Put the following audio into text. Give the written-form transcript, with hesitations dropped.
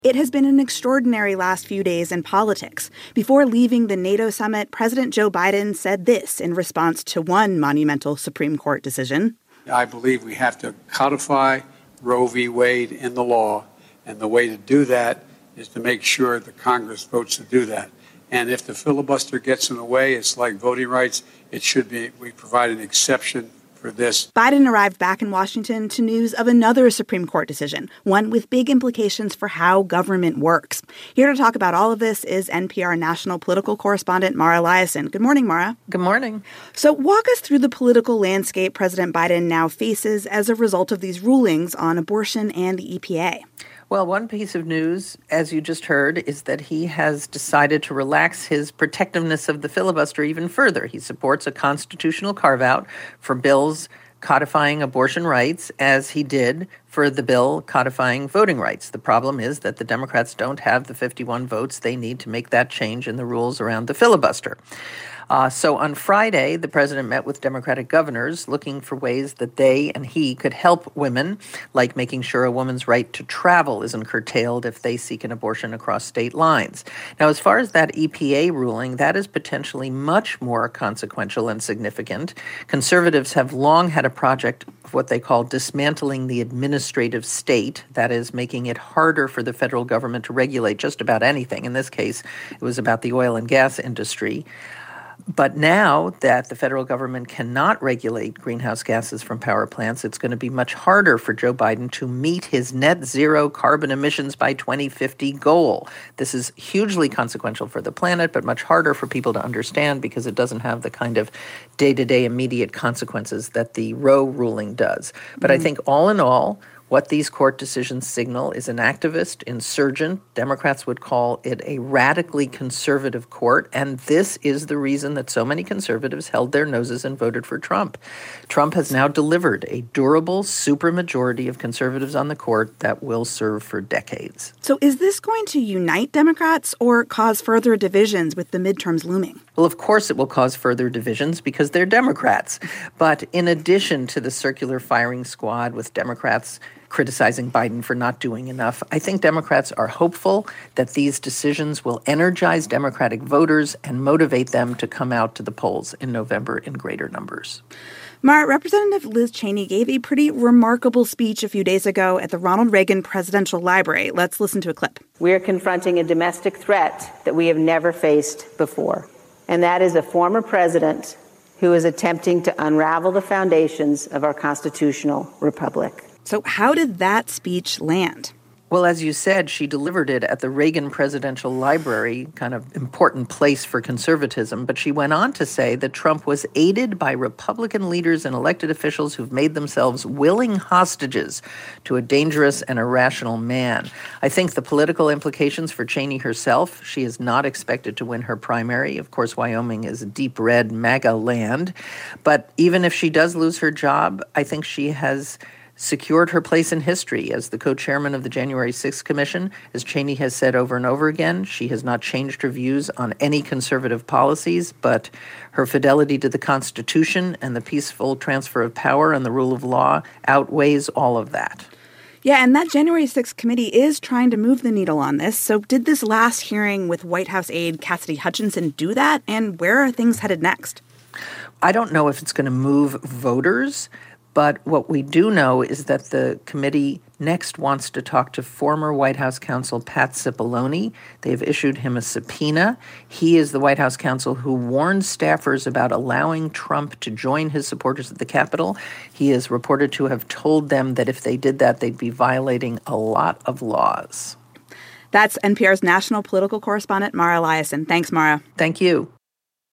It has been an extraordinary last few days in politics. Before leaving the NATO summit, President Joe Biden said this in response to one monumental Supreme Court decision. I believe we have to codify Roe v. Wade in the law, and the way to do that is to make sure the Congress votes to do that. And if the filibuster gets in the way, it's like voting rights. It should be, we provide an exception for this. Biden arrived back in Washington to news of another Supreme Court decision, one with big implications for how government works. Here to talk about all of this is NPR national political correspondent Mara Liasson. Good morning, Mara. Good morning. So walk us through the political landscape President Biden now faces as a result of these rulings on abortion and the EPA. Well, one piece of news, as you just heard, is that he has decided to relax his protectiveness of the filibuster even further. He supports a constitutional carve-out for bills codifying abortion rights, as he did for the bill codifying voting rights. The problem is that the Democrats don't have the 51 votes they need to make that change in the rules around the filibuster. So on Friday, the president met with Democratic governors looking for ways that they and he could help women, like making sure a woman's right to travel isn't curtailed if they seek an abortion across state lines. Now, as far as that EPA ruling, that is potentially much more consequential and significant. Conservatives have long had a project of what they call dismantling the administrative state, that is, making it harder for the federal government to regulate just about anything. In this case, it was about the oil and gas industry. But now that the federal government cannot regulate greenhouse gases from power plants, it's going to be much harder for Joe Biden to meet his net zero carbon emissions by 2050 goal. This is hugely consequential for the planet, but much harder for people to understand because it doesn't have the kind of day-to-day immediate consequences that the Roe ruling does. But I think all in all, what these court decisions signal is an activist, insurgent. Democrats would call it a radically conservative court, and this is the reason that so many conservatives held their noses and voted for Trump. Trump has now delivered a durable supermajority of conservatives on the court that will serve for decades. So is this going to unite Democrats or cause further divisions with the midterms looming? Well, of course it will cause further divisions because they're Democrats. But in addition to the circular firing squad with Democrats criticizing Biden for not doing enough, I think Democrats are hopeful that these decisions will energize Democratic voters and motivate them to come out to the polls in November in greater numbers. Mara, Representative Liz Cheney gave a pretty remarkable speech a few days ago at the Ronald Reagan Presidential Library. Let's listen to a clip. We are confronting a domestic threat that we have never faced before, and that is a former president who is attempting to unravel the foundations of our constitutional republic. So how did that speech land? Well, as you said, she delivered it at the Reagan Presidential Library, kind of important place for conservatism. But she went on to say that Trump was aided by Republican leaders and elected officials who've made themselves willing hostages to a dangerous and irrational man. I think the political implications for Cheney herself, she is not expected to win her primary. Of course, Wyoming is deep red MAGA land. But even if she does lose her job, I think she has secured her place in history as the co-chairman of the January 6th Commission. As Cheney has said over and over again, she has not changed her views on any conservative policies, but her fidelity to the Constitution and the peaceful transfer of power and the rule of law outweighs all of that. Yeah, and that January 6th committee is trying to move the needle on this. So did this last hearing with White House aide Cassidy Hutchinson do that? And where are things headed next? I don't know if it's going to move voters. But what we do know is that the committee next wants to talk to former White House counsel Pat Cipollone. They've issued him a subpoena. He is the White House counsel who warned staffers about allowing Trump to join his supporters at the Capitol. He is reported to have told them that if they did that, they'd be violating a lot of laws. That's NPR's national political correspondent, Mara Liasson. Thanks, Mara. Thank you.